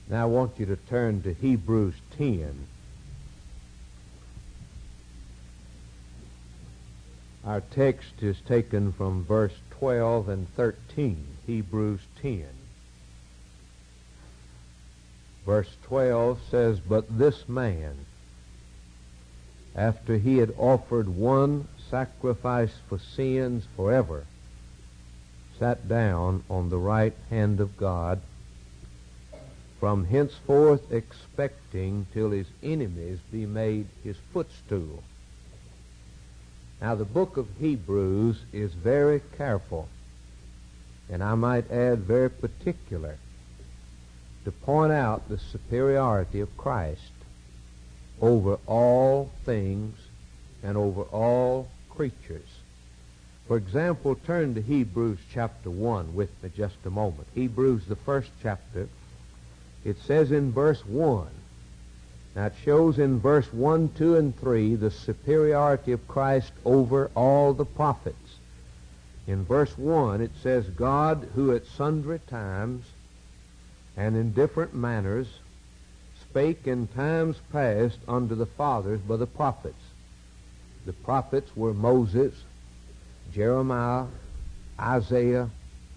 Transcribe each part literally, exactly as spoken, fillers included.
Now I want you to turn to Hebrews ten. Our text is taken from verse twelve and thirteen, Hebrews ten. Verse twelve says, "But this man, after he had offered one sacrifice for sins forever, sat down on the right hand of God, from henceforth expecting till his enemies be made his footstool." Now the book of Hebrews is very careful, and I might add very particular, to point out the superiority of Christ over all things and over all creatures. For example, turn to Hebrews chapter one with me just a moment. Hebrews, the first chapter, it says in verse one, now it shows in verse one, two, and three the superiority of Christ over all the prophets. In verse one it says, "God, who at sundry times and in different manners spake in times past unto the fathers by the prophets." The prophets were Moses, Jeremiah, Isaiah,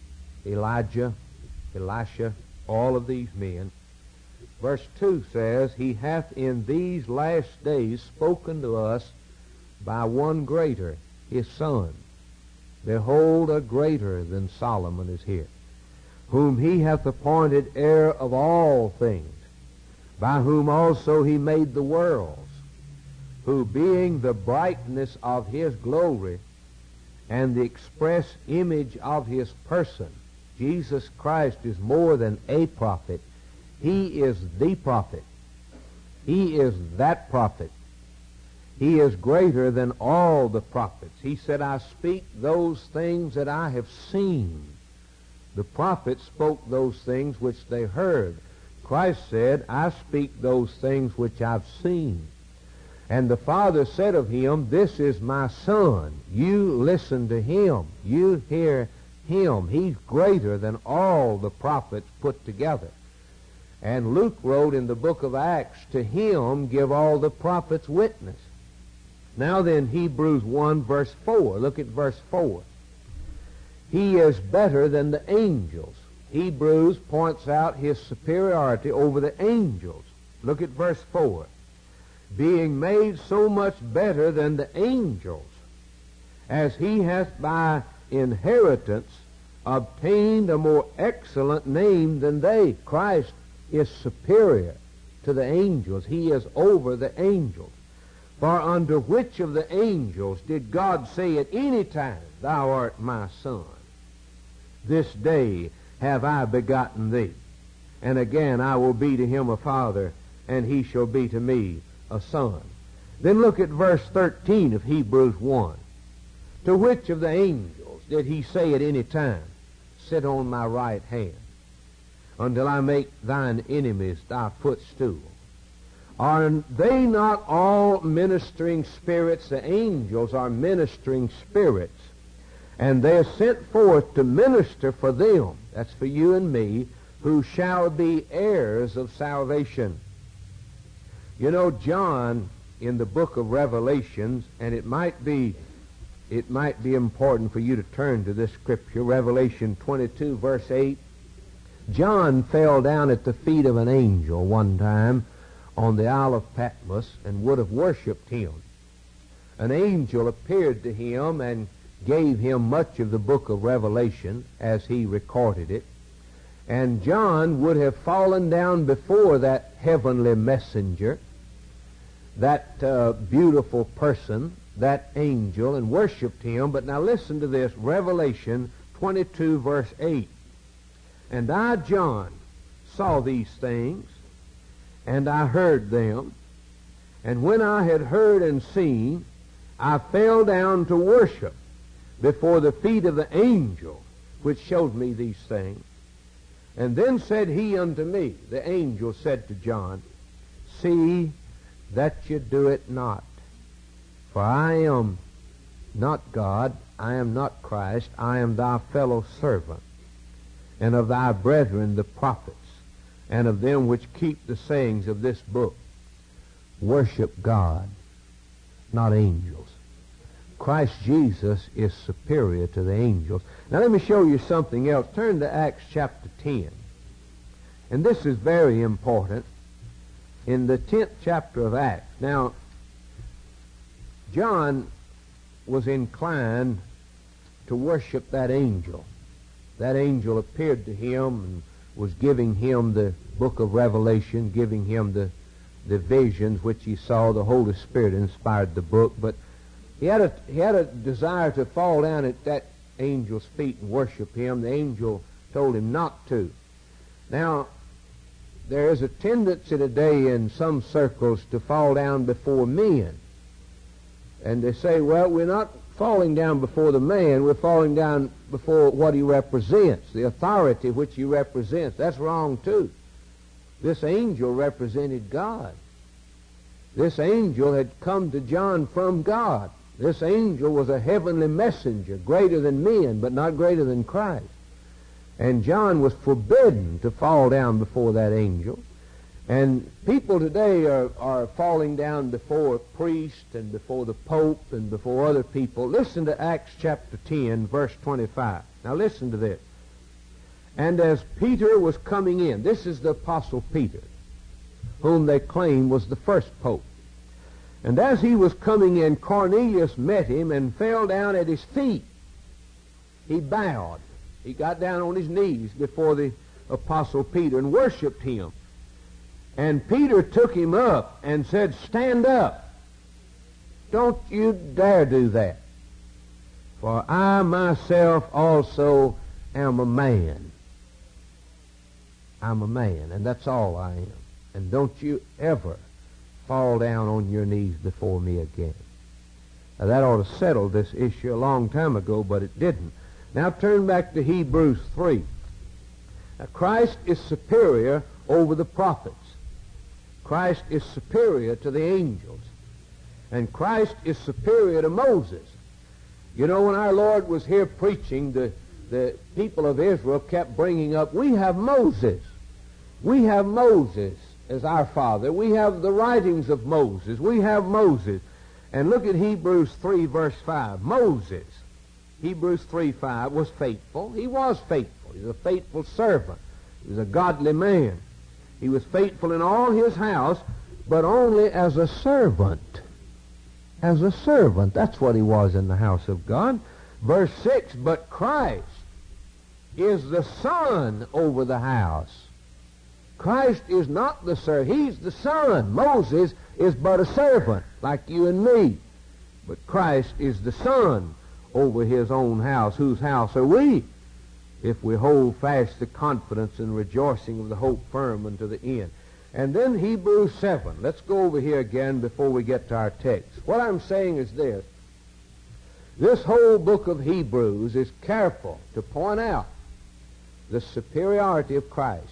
Elijah, Elisha, all of these men. Verse two says, "He hath in these last days spoken to us by one greater, his Son. Behold, a greater than Solomon is here, whom he hath appointed heir of all things, by whom also he made the worlds, who being the brightness of his glory and the express image of his person." Jesus Christ is more than a prophet. He is the prophet. He is that prophet. He is greater than all the prophets. He said, "I speak those things that I have seen." The prophets spoke those things which they heard. Christ said, "I speak those things which I've seen." And the Father said of him, "This is my Son. You listen to him. You hear him." He's greater than all the prophets put together. And Luke wrote in the book of Acts, "To him give all the prophets witness." Now then, Hebrews one, verse four. Look at verse four. "He is better than the angels." Hebrews points out his superiority over the angels. Look at verse four. "Being made so much better than the angels, as he hath by inheritance obtained a more excellent name than they." Christ is superior to the angels. He is over the angels. "For unto which of the angels did God say at any time, Thou art my Son? This day have I begotten thee. And again I will be to him a father, and he shall be to me a son." Then look at verse thirteen of Hebrews one. "To which of the angels did he say at any time, Sit on my right hand, until I make thine enemies thy footstool? Are they not all ministering spirits?" The angels are ministering spirits, and they are sent forth to minister for them. That's for you and me, who shall be heirs of salvation. You know, John, in the book of Revelations, and it might be it might be important for you to turn to this scripture, Revelation twenty-two, verse eight. John fell down at the feet of an angel one time on the Isle of Patmos and would have worshipped him. An angel appeared to him and gave him much of the book of Revelation as he recorded it. And John would have fallen down before that heavenly messenger, that uh, beautiful person, that angel, and worshipped him. But now listen to this, Revelation twenty-two, verse eight. "And I, John, saw these things, and I heard them. And when I had heard and seen, I fell down to worship before the feet of the angel which showed me these things. And then said he unto me," the angel said to John, "See that you do it not. For I am not God, I am not Christ, I am thy fellow servant, and of thy brethren the prophets, and of them which keep the sayings of this book. Worship God, not angels. Christ Jesus is superior to the angels. Now let me show you something else. Turn to Acts chapter ten. And this is very important. In the tenth chapter of Acts. Now, John was inclined to worship that angel. That angel appeared to him and was giving him the book of Revelation, giving him the, the visions which he saw. The Holy Spirit inspired the book. But he had, a, he had a desire to fall down at that angel's feet and worship him. The angel told him not to. Now, there is a tendency today in some circles to fall down before men. And they say, well, we're not falling down before the man, we're falling down before what he represents, the authority which he represents. That's wrong too. This angel represented God. This angel had come to John from God. This angel was a heavenly messenger, greater than men, but not greater than Christ. And John was forbidden to fall down before that angel. And people today are, are falling down before a priest and before the Pope and before other people. Listen to Acts chapter ten, verse twenty-five. Now listen to this. And as Peter was coming in, this is the Apostle Peter, whom they claim was the first Pope. And as he was coming in, Cornelius met him and fell down at his feet. He bowed. He got down on his knees before the Apostle Peter and worshiped him. And Peter took him up and said, stand up. Don't you dare do that. For I myself also am a man. I'm a man, and that's all I am. And don't you ever fall down on your knees before me again. Now that ought to settle this issue a long time ago, but it didn't. Now turn back to Hebrews three. Now Christ is superior over the prophets. Christ is superior to the angels. And Christ is superior to Moses. You know, when our Lord was here preaching, the, the people of Israel kept bringing up, we have Moses. We have Moses as our father. We have the writings of Moses. We have Moses. And look at Hebrews three, verse five. Moses, Hebrews three five, was faithful. He was faithful. He was a faithful servant. He was a godly man. He was faithful in all his house, but only as a servant. As a servant. That's what he was in the house of God. Verse six, but Christ is the son over the house. Christ is not the servant. He's the son. Moses is but a servant, like you and me. But Christ is the son over his own house. Whose house are we? If we hold fast the confidence and rejoicing of the hope firm unto the end. And then Hebrews seven. Let's go over here again before we get to our text. What I'm saying is this. This whole book of Hebrews is careful to point out the superiority of Christ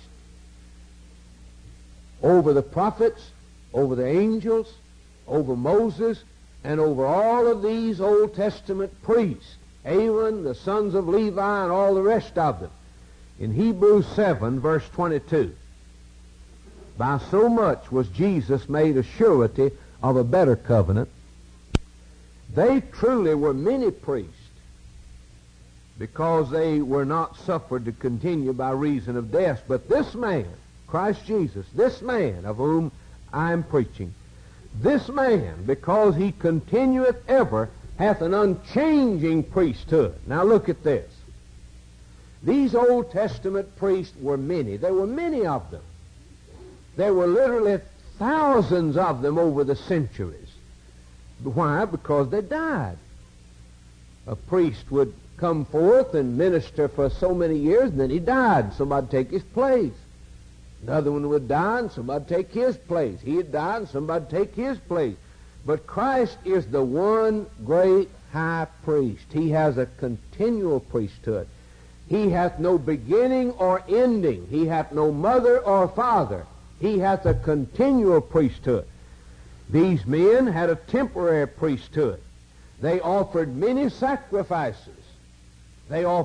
over the prophets, over the angels, over Moses, and over all of these Old Testament priests, Aaron, the sons of Levi, and all the rest of them. In Hebrews seven, verse twenty-two, by so much was Jesus made a surety of a better covenant. They truly were many priests, because they were not suffered to continue by reason of death. But this man, Christ Jesus, this man of whom I am preaching, this man, because he continueth ever, hath an unchanging priesthood. Now look at this. These Old Testament priests were many. There were many of them. There were literally thousands of them over the centuries. Why? Because they died. A priest would come forth and minister for so many years, and then he died. Somebody would take his place. Another one would die, and somebody would take his place. He had died, and somebody would take his place. But Christ is the one great high priest. He has a continual priesthood. He hath no beginning or ending. He hath no mother or father. He hath a continual priesthood. These men had a temporary priesthood. They offered many sacrifices. They offered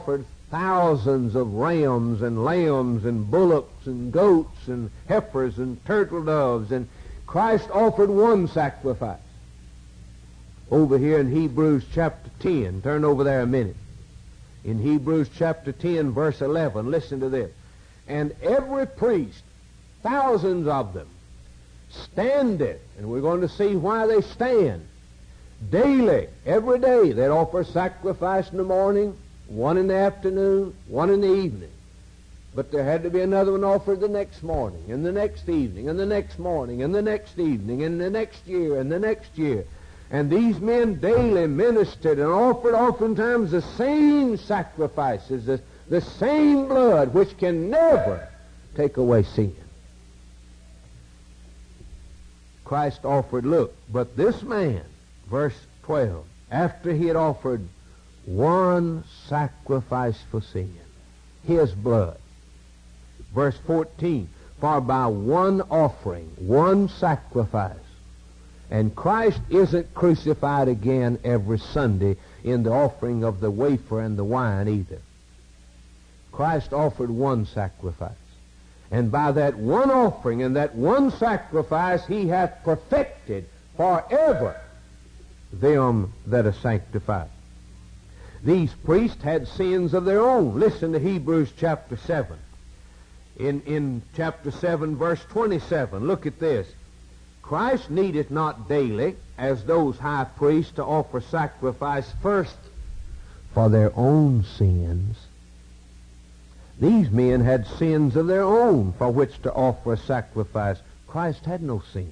thousands of rams and lambs and bullocks and goats and heifers and turtle doves, and Christ offered one sacrifice. Over here in Hebrews chapter ten, turn over there a minute. In Hebrews chapter ten, verse eleven, listen to this. And every priest, thousands of them, standeth, and we're going to see why they stand, daily, every day. They'd offer sacrifice in the morning, one in the afternoon, one in the evening. But there had to be another one offered the next morning, and the next evening, and the next morning, and the next evening, and the next year, and the next year. And these men daily ministered and offered oftentimes the same sacrifices, the, the same blood, which can never take away sin. Christ offered, look, but this man, verse twelve, after he had offered one sacrifice for sin, his blood. Verse fourteen, for by one offering, one sacrifice. And Christ isn't crucified again every Sunday in the offering of the wafer and the wine either. Christ offered one sacrifice. And by that one offering and that one sacrifice, he hath perfected forever them that are sanctified. These priests had sins of their own. Listen to Hebrews chapter seven. In, in chapter seven, verse twenty-seven, look at this. Christ needeth not daily, as those high priests, to offer sacrifice first for their own sins. These men had sins of their own for which to offer a sacrifice. Christ had no sin.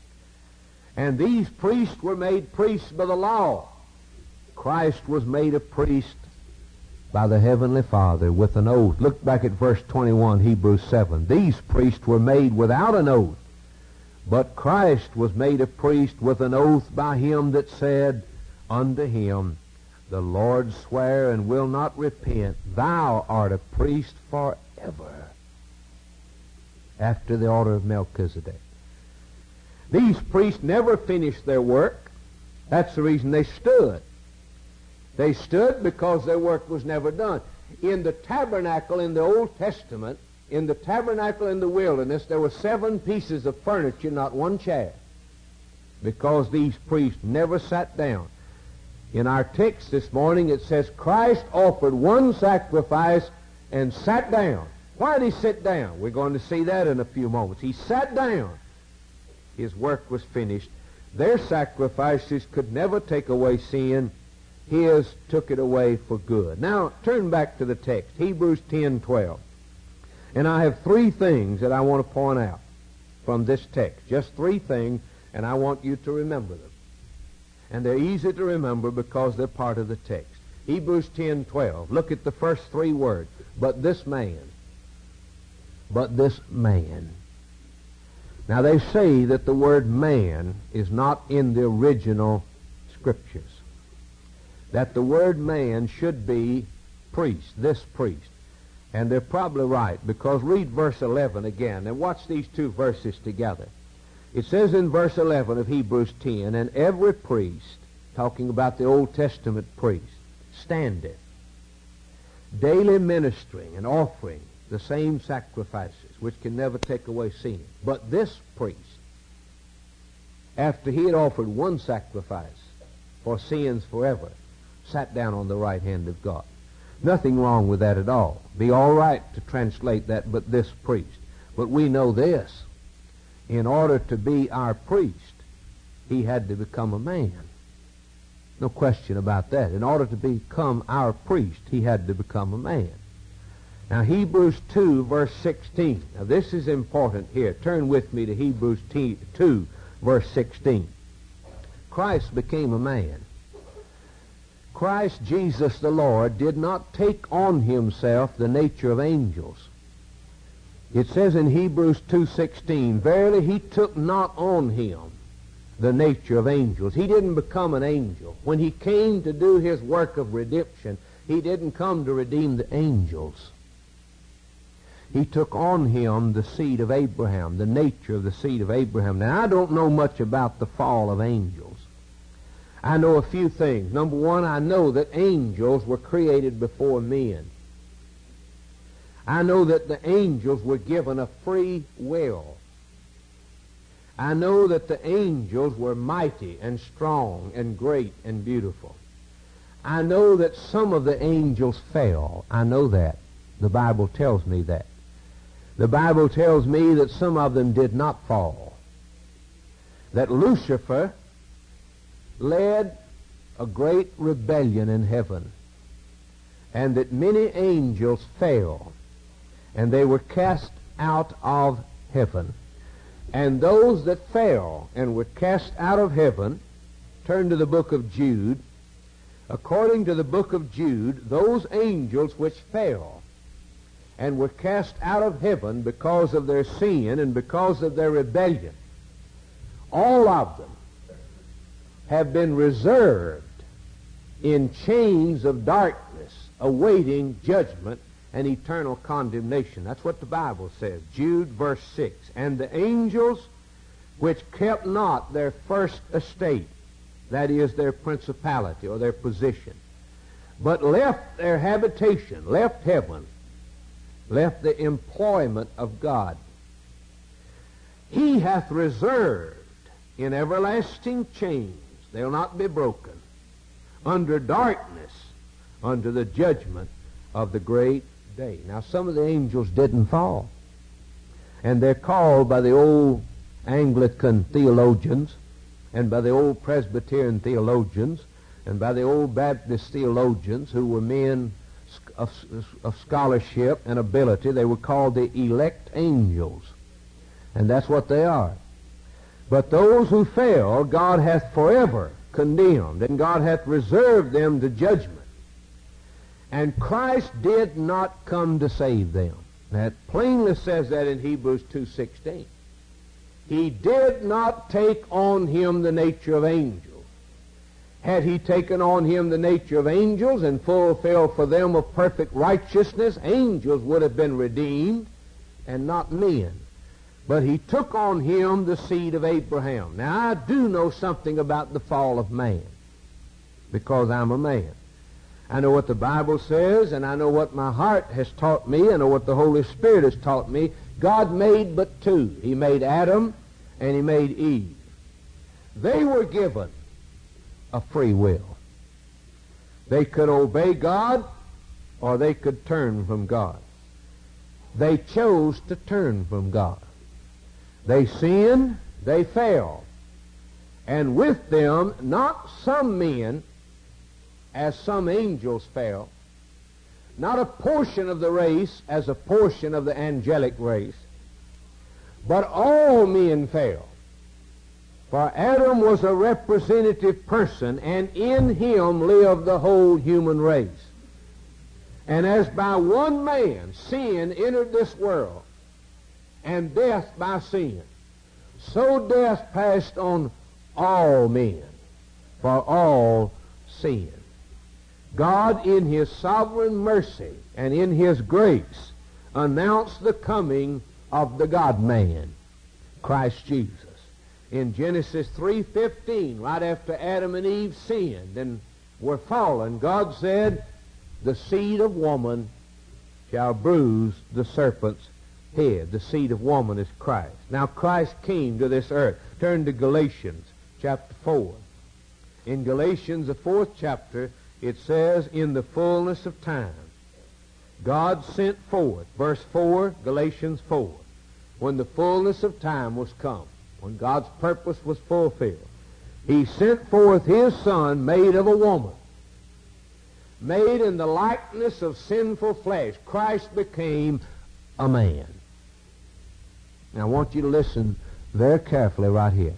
And these priests were made priests by the law. Christ was made a priest by the Heavenly Father with an oath. Look back at verse twenty-one, Hebrews seven. These priests were made without an oath, but Christ was made a priest with an oath by him that said unto him, the Lord sware and will not repent, thou art a priest forever, after the order of Melchizedek. These priests never finished their work. That's the reason they stood. They stood because their work was never done. In the tabernacle in the Old Testament, in the tabernacle in the wilderness, there were seven pieces of furniture, not one chair, because these priests never sat down. In our text this morning, it says Christ offered one sacrifice and sat down. Why did he sit down? We're going to see that in a few moments. He sat down. His work was finished. Their sacrifices could never take away sin. His took it away for good. Now, turn back to the text, Hebrews ten twelve. And I have three things that I want to point out from this text. Just three things, and I want you to remember them. And they're easy to remember because they're part of the text. Hebrews ten twelve. Look at the first three words. But this man. But this man. Now they say that the word man is not in the original scriptures. That the word man should be priest, this priest. And they're probably right, because read verse eleven again, and watch these two verses together. It says in verse eleven of Hebrews ten, and every priest, talking about the Old Testament priest, standeth, daily ministering and offering the same sacrifices, which can never take away sin. But this priest, after he had offered one sacrifice for sins forever, sat down on the right hand of God. Nothing wrong with that at all. Be all right to translate that, but this priest. But we know this. In order to be our priest, he had to become a man. No question about that. In order to become our priest, he had to become a man. Now, Hebrews two, verse sixteen. Now, this is important here. Turn with me to Hebrews two, verse sixteen. Christ became a man. Christ Jesus the Lord did not take on himself the nature of angels. It says in Hebrews two sixteen, verily he took not on him the nature of angels. He didn't become an angel. When he came to do his work of redemption, he didn't come to redeem the angels. He took on him the seed of Abraham, the nature of the seed of Abraham. Now, I don't know much about the fall of angels. I know a few things. Number one, I know that angels were created before men. I know that the angels were given a free will. I know that the angels were mighty and strong and great and beautiful. I know that some of the angels fell. I know that. The Bible tells me that. The Bible tells me that some of them did not fall. That Lucifer led a great rebellion in heaven, and that many angels fell, and they were cast out of heaven. And those that fell and were cast out of heaven, turn to the book of Jude. According to the book of Jude, those angels which fell and were cast out of heaven because of their sin and because of their rebellion, all of them have been reserved in chains of darkness, awaiting judgment and eternal condemnation. That's what the Bible says. Jude verse six. And the angels which kept not their first estate, that is their principality or their position, but left their habitation, left heaven, left the employment of God, He hath reserved in everlasting chains, they'll not be broken, under darkness, under the judgment of the great day. Now, some of the angels didn't fall, and they're called by the old Anglican theologians and by the old Presbyterian theologians and by the old Baptist theologians who were men of, of scholarship and ability. They were called the elect angels, and that's what they are. But those who fell, God hath forever condemned, and God hath reserved them to judgment. And Christ did not come to save them. That plainly says that in Hebrews two sixteen. He did not take on him the nature of angels. Had he taken on him the nature of angels and fulfilled for them a perfect righteousness, angels would have been redeemed and not men. But he took on him the seed of Abraham. Now, I do know something about the fall of man because I'm a man. I know what the Bible says, and I know what my heart has taught me. I know what the Holy Spirit has taught me. God made but two. He made Adam and he made Eve. They were given a free will. They could obey God or they could turn from God. They chose to turn from God. They sinned, they fell. And with them, not some men, as some angels fell, not a portion of the race as a portion of the angelic race, but all men fell. For Adam was a representative person, and in him lived the whole human race. And as by one man sin entered this world, and death by sin, so death passed on all men, for all sin. God, in His sovereign mercy and in His grace, announced the coming of the God-man, Christ Jesus. In Genesis three fifteen, right after Adam and Eve sinned and were fallen, God said, the seed of woman shall bruise the serpent's head. The seed of woman is Christ. Now, Christ came to this earth. Turn to Galatians chapter four. In Galatians, the fourth chapter, it says, in the fullness of time, God sent forth, verse four, Galatians four, when the fullness of time was come, when God's purpose was fulfilled, He sent forth His Son, made of a woman, made in the likeness of sinful flesh. Christ became a man. Now, I want you to listen very carefully right here.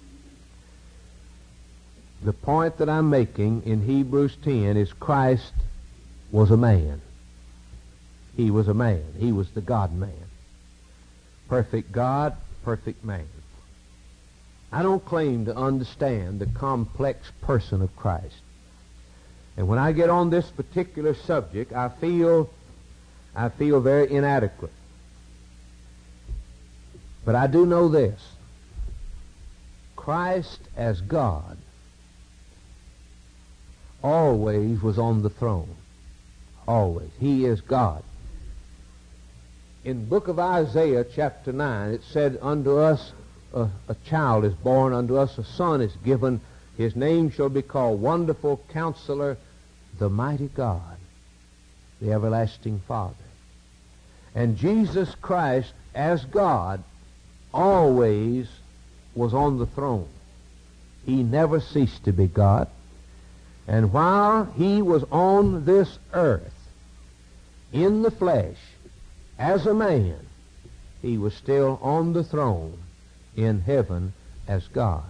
The point that I'm making in Hebrews ten is Christ was a man. He was a man. He was the God-man. Perfect God, perfect man. I don't claim to understand the complex person of Christ. And when I get on this particular subject, I feel, I feel very inadequate. But I do know this. Christ as God always was on the throne. Always. He is God. In the book of Isaiah, chapter nine, it said, unto us a, a child is born, unto us a son is given. His name shall be called Wonderful Counselor, the Mighty God, the Everlasting Father. And Jesus Christ, as God, always was on the throne. He never ceased to be God. And while he was on this earth, in the flesh, as a man, he was still on the throne in heaven as God.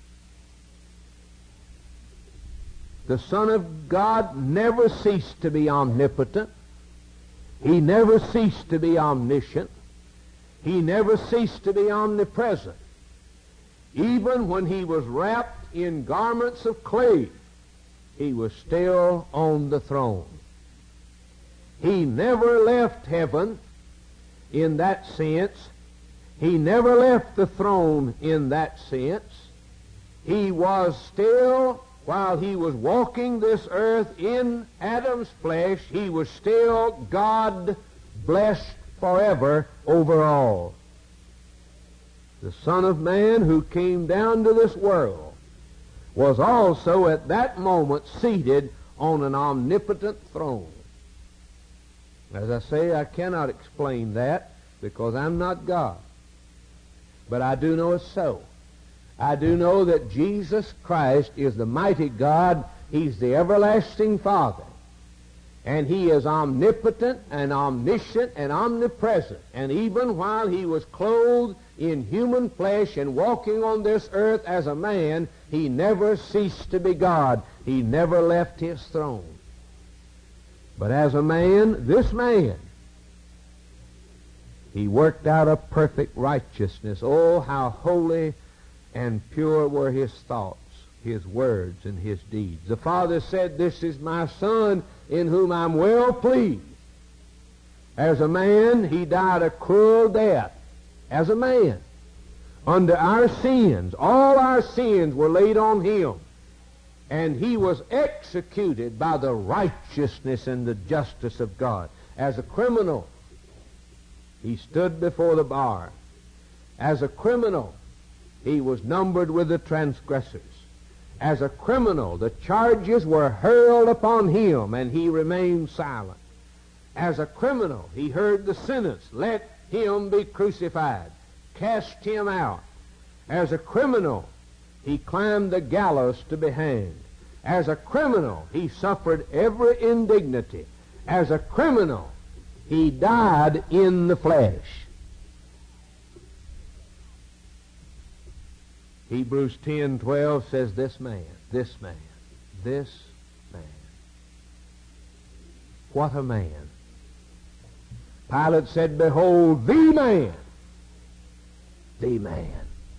The Son of God never ceased to be omnipotent. He never ceased to be omniscient. He never ceased to be omnipresent. Even when he was wrapped in garments of clay, he was still on the throne. He never left heaven in that sense. He never left the throne in that sense. He was still, while he was walking this earth in Adam's flesh, he was still God, blessed forever over all. The Son of Man who came down to this world was also at that moment seated on an omnipotent throne. As I say, I cannot explain that because I'm not God. But I do know it's so. I do know that Jesus Christ is the mighty God. He's the everlasting Father. And he is omnipotent and omniscient and omnipresent. And even while he was clothed in human flesh and walking on this earth as a man, he never ceased to be God. He never left his throne. But as a man, this man, he worked out a perfect righteousness. Oh, how holy and pure were his thoughts, his words, and his deeds. The Father said, this is my Son in whom I'm well pleased. As a man, he died a cruel death. As a man, under our sins, all our sins were laid on him. And he was executed by the righteousness and the justice of God. As a criminal, he stood before the bar. As a criminal, he was numbered with the transgressors. As a criminal, the charges were hurled upon him, and he remained silent. As a criminal, he heard the sentence, let him be crucified. Cast him out. As a criminal, he climbed the gallows to be hanged. As a criminal, he suffered every indignity. As a criminal, he died in the flesh. Hebrews ten twelve says, this man, this man, this man. What a man. Pilate said, behold, the man, the man.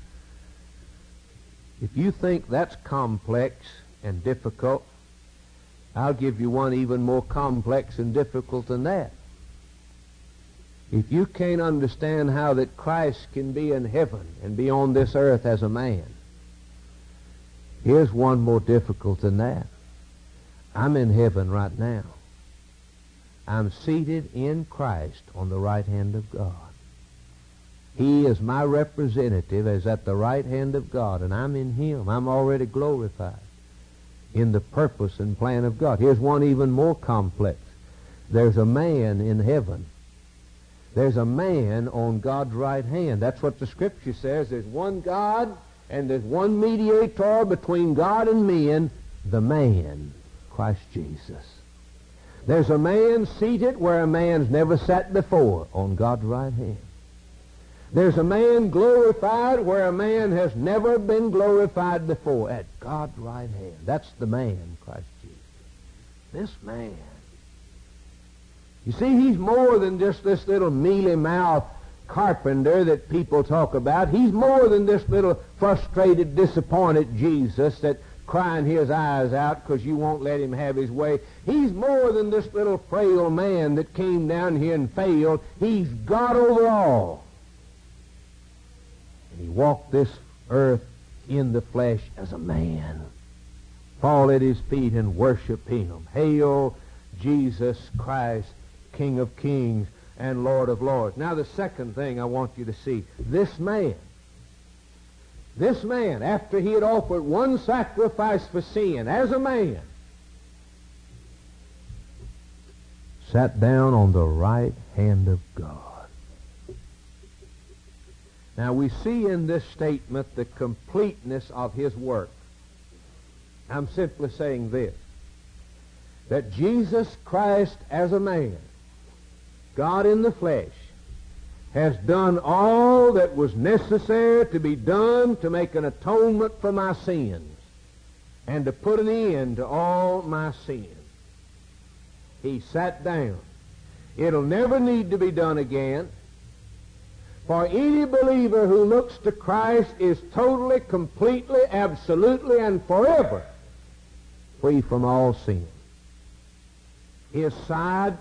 If you think that's complex and difficult, I'll give you one even more complex and difficult than that. If you can't understand how that Christ can be in heaven and be on this earth as a man, here's one more difficult than that. I'm in heaven right now. I'm seated in Christ on the right hand of God. He is my representative as at the right hand of God, and I'm in him. I'm already glorified in the purpose and plan of God. Here's one even more complex. There's a man in heaven. There's a man on God's right hand. That's what the Scripture says. There's one God, and there's one mediator between God and men, the man, Christ Jesus. There's a man seated where a man's never sat before, on God's right hand. There's a man glorified where a man has never been glorified before, at God's right hand. That's the man, Christ Jesus. This man. You see, he's more than just this little mealy-mouthed carpenter that people talk about. He's more than this little frustrated, disappointed Jesus that crying his eyes out because you won't let him have his way. He's more than this little frail man that came down here and failed. He's God over all. And he walked this earth in the flesh as a man. Fall at his feet and worship him. Hail, Jesus Christ, King of kings and Lord of lords. Now the second thing I want you to see, this man, this man, after he had offered one sacrifice for sin as a man, sat down on the right hand of God. Now we see in this statement the completeness of his work. I'm simply saying this, that Jesus Christ as a man, God in the flesh, has done all that was necessary to be done to make an atonement for my sins and to put an end to all my sins. He sat down. It'll never need to be done again. For any believer who looks to Christ is totally, completely, absolutely, and forever free from all sin. His side,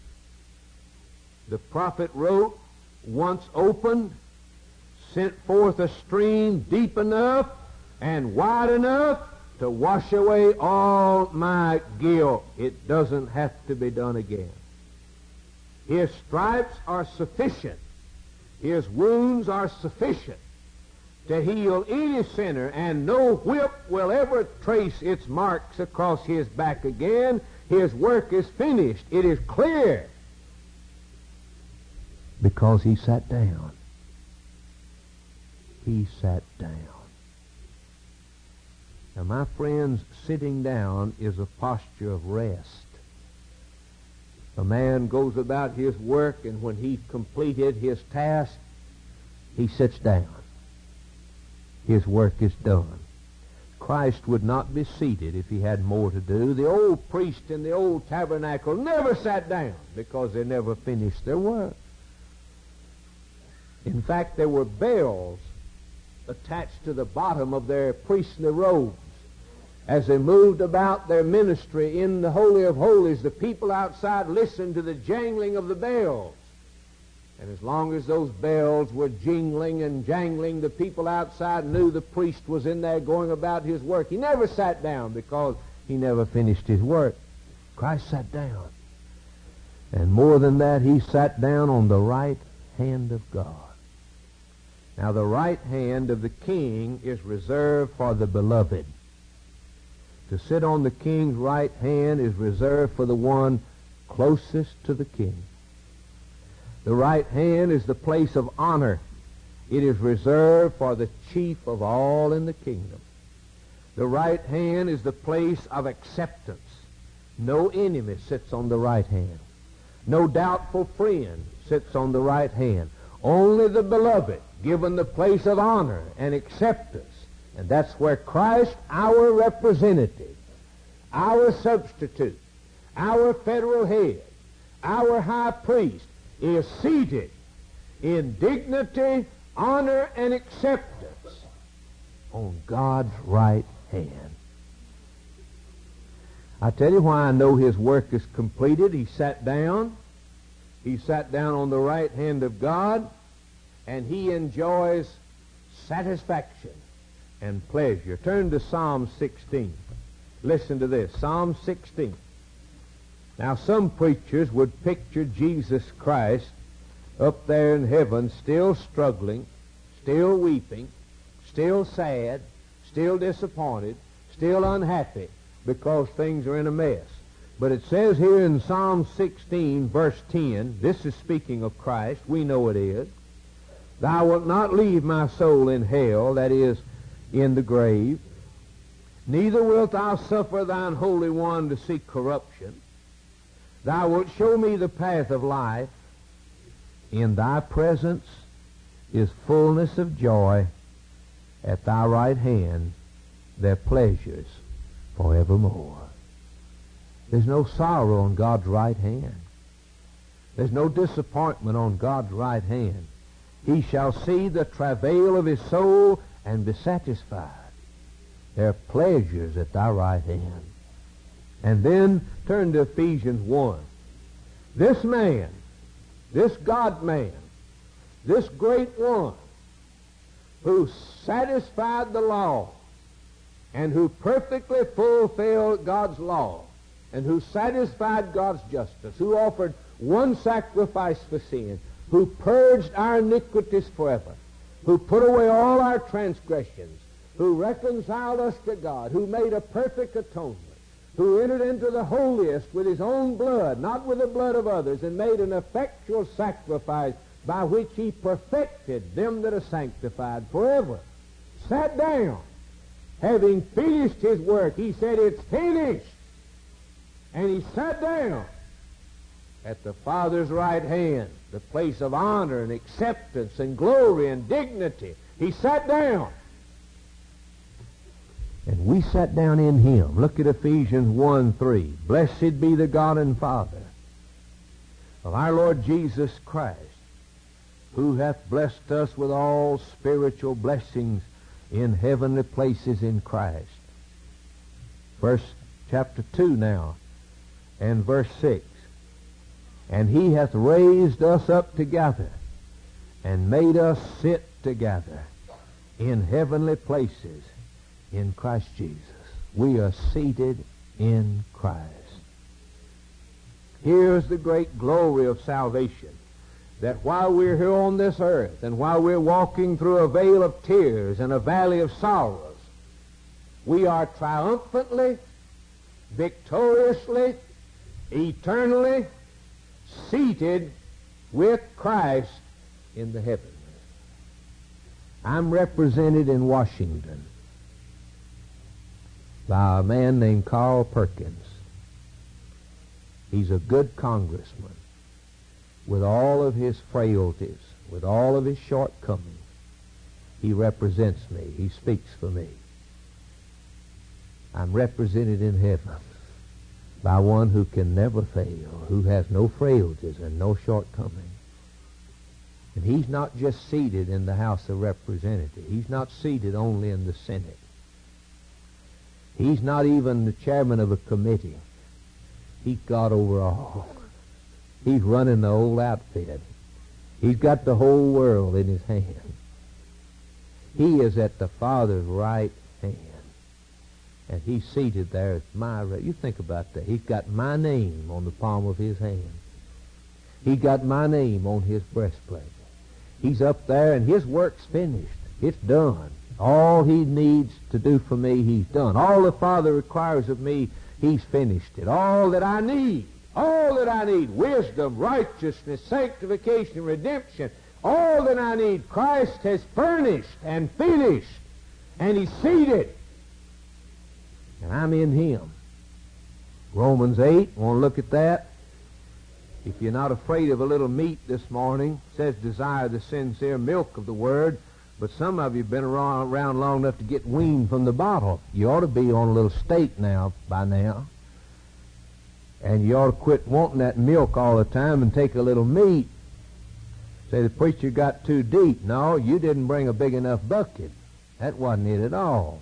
the prophet wrote, once opened, sent forth a stream deep enough and wide enough to wash away all my guilt. It doesn't have to be done again. His stripes are sufficient. His wounds are sufficient to heal any sinner, and no whip will ever trace its marks across his back again. His work is finished. It is clear. Because he sat down. He sat down. Now, my friends, sitting down is a posture of rest. A man goes about his work, and when he's completed his task, he sits down. His work is done. Christ would not be seated if he had more to do. The old priest in the old tabernacle never sat down because they never finished their work. In fact, there were bells attached to the bottom of their priestly robes. As they moved about their ministry in the Holy of Holies, the people outside listened to the jangling of the bells. And as long as those bells were jingling and jangling, the people outside knew the priest was in there going about his work. He never sat down because he never finished his work. Christ sat down. And more than that, he sat down on the right hand of God. Now, the right hand of the king is reserved for the beloved. To sit on the king's right hand is reserved for the one closest to the king. The right hand is the place of honor. It is reserved for the chief of all in the kingdom. The right hand is the place of acceptance. No enemy sits on the right hand. No doubtful friend sits on the right hand. Only the beloved, given the place of honor and acceptance. And that's where Christ, our representative, our substitute, our federal head, our high priest, is seated in dignity, honor, and acceptance on God's right hand. I tell you why I know his work is completed. He sat down. He sat down on the right hand of God, and he enjoys satisfaction and pleasure. Turn to Psalm sixteen. Listen to this, Psalm sixteen. Now, some preachers would picture Jesus Christ up there in heaven, still struggling, still weeping, still sad, still disappointed, still unhappy because things are in a mess. But it says here in Psalm sixteen, verse ten, this is speaking of Christ, we know it is, "Thou wilt not leave my soul in hell," that is, in the grave, "neither wilt thou suffer thine Holy One to see corruption. Thou wilt show me the path of life. In thy presence is fullness of joy. At thy right hand there are pleasures forevermore." There's no sorrow on God's right hand. There's no disappointment on God's right hand. He shall see the travail of his soul and be satisfied. There are pleasures at thy right hand. And then turn to Ephesians one. This man, this God-man, this great one who satisfied the law and who perfectly fulfilled God's law and who satisfied God's justice, who offered one sacrifice for sin, who purged our iniquities forever, who put away all our transgressions, who reconciled us to God, who made a perfect atonement, who entered into the holiest with his own blood, not with the blood of others, and made an effectual sacrifice by which he perfected them that are sanctified forever, sat down. Having finished his work, he said, "It's finished." And he sat down at the Father's right hand, the place of honor and acceptance and glory and dignity. He sat down. And we sat down in him. Look at Ephesians one three. "Blessed be the God and Father of our Lord Jesus Christ, who hath blessed us with all spiritual blessings in heavenly places in Christ." Verse chapter two now, and verse six. "And he hath raised us up together, and made us sit together in heavenly places in Christ Jesus." We are seated in Christ. Here's the great glory of salvation, that while we're here on this earth, and while we're walking through a vale of tears and a valley of sorrows, we are triumphantly, victoriously, eternally seated with Christ in the heavens. I'm represented in Washington by a man named Carl Perkins. He's a good congressman with all of his frailties, with all of his shortcomings. He represents me. He speaks for me. I'm represented in heaven by one who can never fail, who has no frailties and no shortcomings. And he's not just seated in the House of Representatives. He's not seated only in the Senate. He's not even the chairman of a committee. He's God over all. He's running the whole outfit. He's got the whole world in his hand. He is at the Father's right hand. And he's seated there at my right. You think about that. He's got my name on the palm of his hand. He's got my name on his breastplate. He's up there, and his work's finished. It's done. All he needs to do for me, he's done. All the Father requires of me, he's finished it. All that I need, all that I need, wisdom, righteousness, sanctification, redemption, all that I need, Christ has furnished and finished, and he's seated. And I'm in him. Romans eight, want to look at that? If you're not afraid of a little meat this morning, it says desire the sincere milk of the Word, but some of you have been around, around long enough to get weaned from the bottle. You ought to be on a little steak now, by now. And you ought to quit wanting that milk all the time and take a little meat. Say, the preacher got too deep. No, you didn't bring a big enough bucket. That wasn't it at all.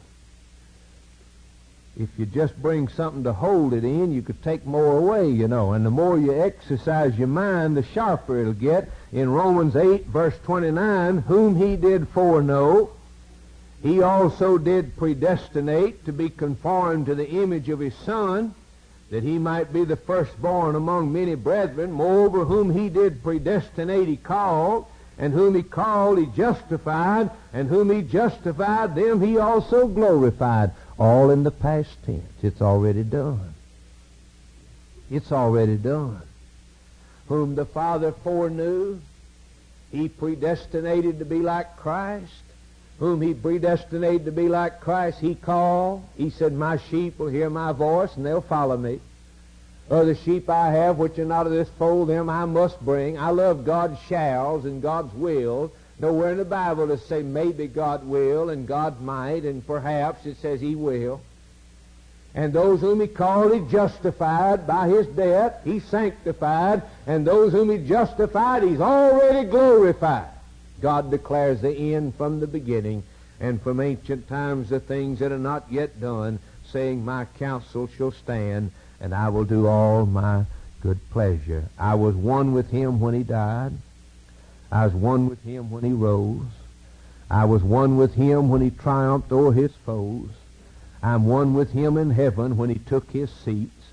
If you just bring something to hold it in, you could take more away, you know. And the more you exercise your mind, the sharper it'll get. In Romans eight, verse twenty-nine, whom he did foreknow, he also did predestinate to be conformed to the image of his Son, that he might be the firstborn among many brethren. Moreover, whom he did predestinate, he called. And whom he called, he justified. And whom he justified, them he also glorified. All in the past tense. It's already done. It's already done. Whom the Father foreknew, he predestinated to be like Christ. Whom he predestinated to be like Christ, he called. He said, my sheep will hear my voice, and they'll follow me. Other sheep I have which are not of this fold, them I must bring. I love God's shalls and God's will. Nowhere in the Bible does it say maybe God will and God might and perhaps. It says he will. And those whom he called, he justified by his death. He sanctified. And those whom he justified, he's already glorified. God declares the end from the beginning, and from ancient times the things that are not yet done, saying, my counsel shall stand, and I will do all my good pleasure. I was one with him when he died. I was one with him when he rose. I was one with him when he triumphed over his foes. I'm one with him in heaven when he took his seats.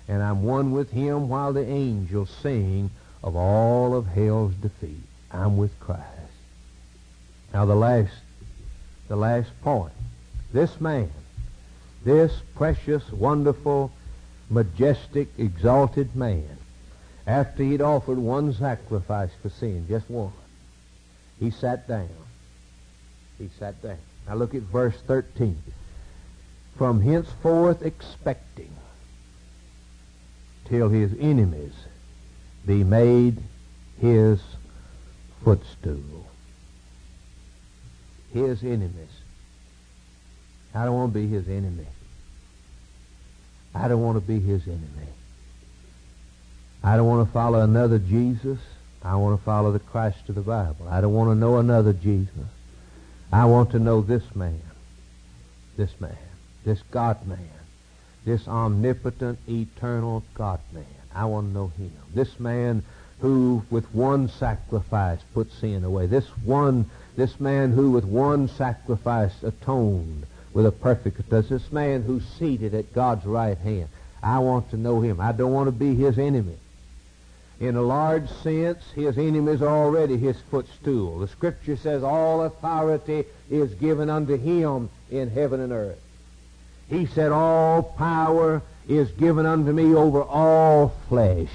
and I'm one with him while the angels sing of all of hell's defeat. I'm with Christ. Now the last, the last point. This man, this precious, wonderful, majestic, exalted man, after he'd offered one sacrifice for sin, just one, he sat down. He sat down. Now look at verse thirteen. From henceforth expecting till his enemies be made his footstool. His enemies. I don't want to be his enemy. I don't want to be his enemy. I don't want to follow another Jesus. I want to follow the Christ of the Bible. I don't want to know another Jesus. I want to know this man. This man. This God-man. This omnipotent, eternal God-man. I want to know him. This man who with one sacrifice put sin away. This one, this man who with one sacrifice atoned with a perfect, this man who's seated at God's right hand. I want to know him. I don't want to be his enemy. In a large sense, his enemies are already his footstool. The Scripture says all authority is given unto him in heaven and earth. He said all power is given unto me over all flesh.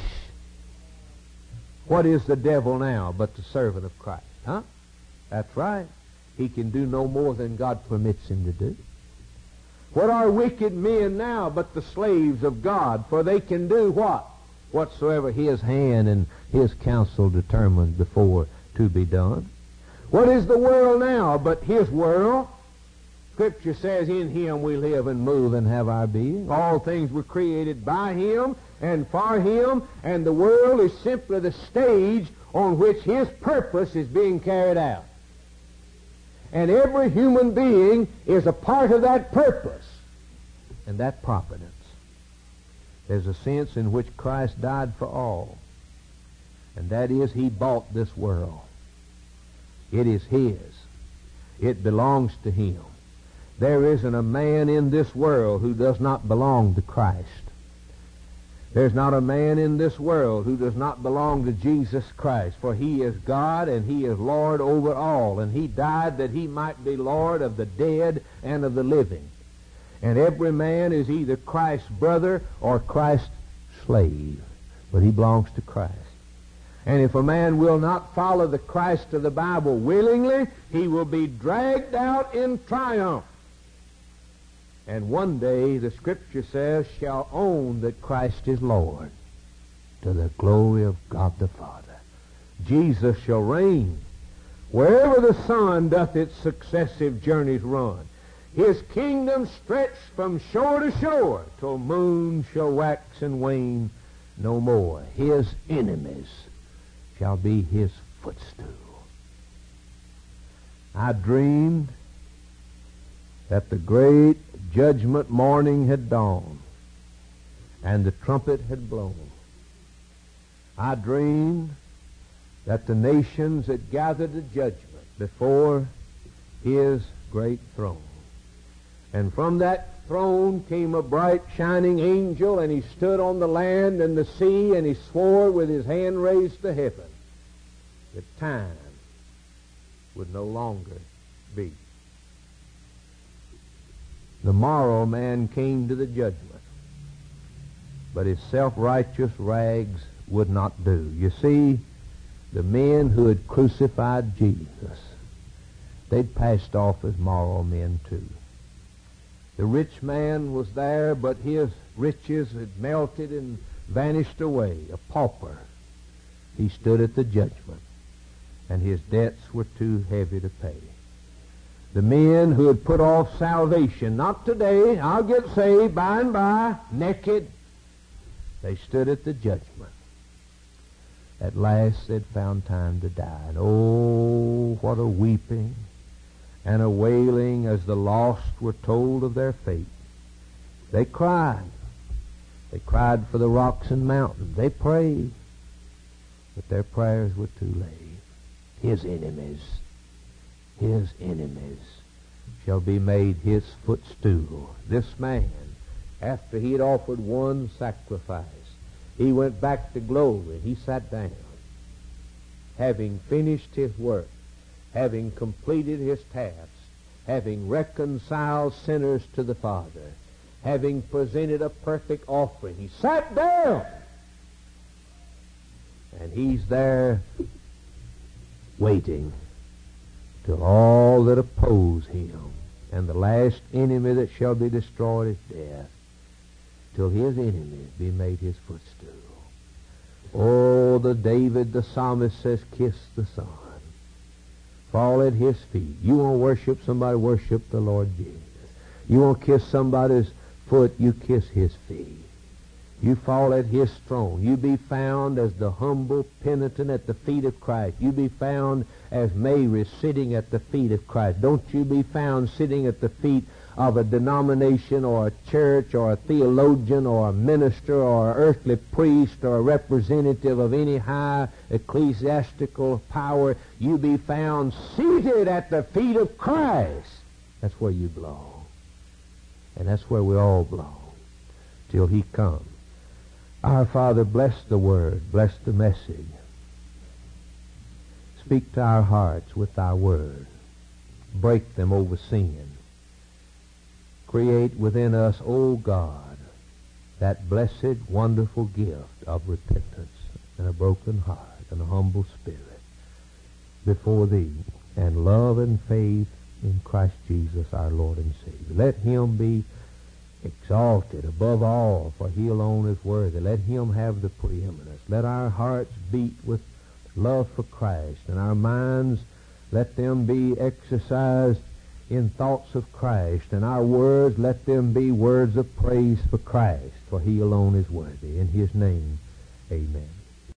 What is the devil now but the servant of Christ? Huh? That's right. He can do no more than God permits him to do. What are wicked men now but the slaves of God? For they can do what? Whatsoever his hand and his counsel determined before to be done. What is the world now but his world? Scripture says, in him we live and move and have our being. All things were created by him and for him, and the world is simply the stage on which his purpose is being carried out. And every human being is a part of that purpose and that providence. There's a sense in which Christ died for all, and that is he bought this world. It is his. It belongs to him. There isn't a man in this world who does not belong to Christ. There's not a man in this world who does not belong to Jesus Christ, for he is God and he is Lord over all, and he died that he might be Lord of the dead and of the living. And every man is either Christ's brother or Christ's slave, but he belongs to Christ. And if a man will not follow the Christ of the Bible willingly, he will be dragged out in triumph. And one day, the Scripture says, shall own that Christ is Lord, to the glory of God the Father. Jesus shall reign wherever the sun doth its successive journeys run. His kingdom stretched from shore to shore, till moon shall wax and wane no more. His enemies shall be his footstool. I dreamed that the great judgment morning had dawned, and the trumpet had blown. I dreamed that the nations had gathered to judgment before his great throne. And from that throne came a bright shining angel, and he stood on the land and the sea, and he swore with his hand raised to heaven that time would no longer be. The morrow man came to the judgment, but his self-righteous rags would not do. You see, the men who had crucified Jesus, they'd passed off as moral men too. The rich man was there, but his riches had melted and vanished away, a pauper. He stood at the judgment, and his debts were too heavy to pay. The men who had put off salvation, not today, I'll get saved by and by, naked, they stood at the judgment. At last they'd found time to die. And oh, what a weeping and a wailing as the lost were told of their fate. They cried. They cried for the rocks and mountains. They prayed, but their prayers were too late. His enemies, his enemies shall be made his footstool. This man after he had offered one sacrifice, he went back to glory. He sat down, having finished his work, having completed his task, having reconciled sinners to the Father, having presented a perfect offering. He sat down, and he's there waiting till all that oppose him, and the last enemy that shall be destroyed is death, till his enemies be made his footstool. Oh, the David, the psalmist says, kiss the Son. Fall at his feet. You want to worship somebody, worship the Lord Jesus. You want to kiss somebody's foot, you kiss his feet. You fall at his throne. You be found as the humble penitent at the feet of Christ. You be found as Mary sitting at the feet of Christ. Don't you be found sitting at the feet of a denomination or a church or a theologian or a minister or an earthly priest or a representative of any high ecclesiastical power. You be found seated at the feet of Christ. That's where you belong. And that's where we all belong till he comes. Our Father, bless the word, bless the message. Speak to our hearts with thy word. Break them over sin. Create within us, O God, that blessed, wonderful gift of repentance and a broken heart and a humble spirit before thee, and love and faith in Christ Jesus our Lord and Savior. Let him be exalted above all, for he alone is worthy. Let him have the preeminence. Let our hearts beat with love for Christ, and our minds, let them be exercised in thoughts of Christ, and our words, let them be words of praise for Christ, for he alone is worthy. In his name, amen.